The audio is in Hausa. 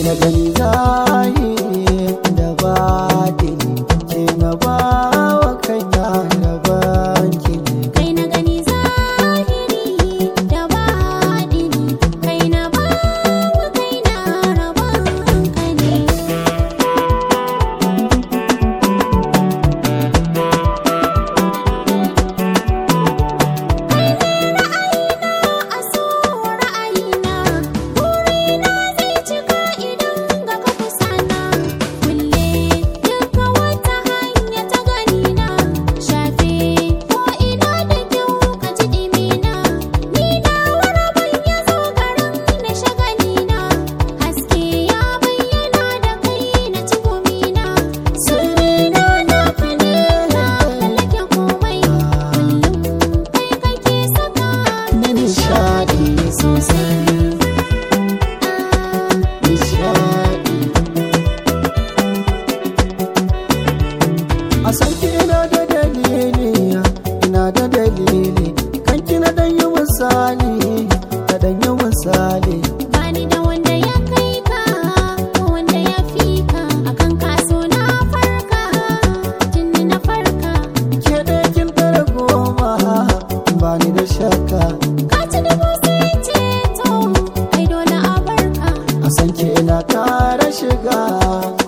na gani zahiri da batini, ke na bawa kaina da banki ne. Kai na gani zahiri da baɗini, kai na bawa kaina rabon ka ne. Kai ne ra'ayina a so ra'ayina, burina zai cika idan ga ka kusa na. Kulle duka wata hanya ta ganina, shafe ko ina da kyau ka ji ɗimina. Ni nawa rabon ya zo garin na shagalina, haske ya bayyana da kai na ci gumina. Sirrina naka ne na mallake komai, kullum kai kake saka Na nishaɗi sosai, nishaɗi. A san ki ina da dalili, ina da dalili, kan ki na ɗan yi misali, na ɗan yi misali. bani da wanda ya kai ka ko wanda ya fi ka, akan kaso na farka tuni na farka. Ke ɗaya kin ɗara goma, ba ni da shakka. Ka ci dubu sai ceto, ai dole a barka. A san ki ina ƙara shiga,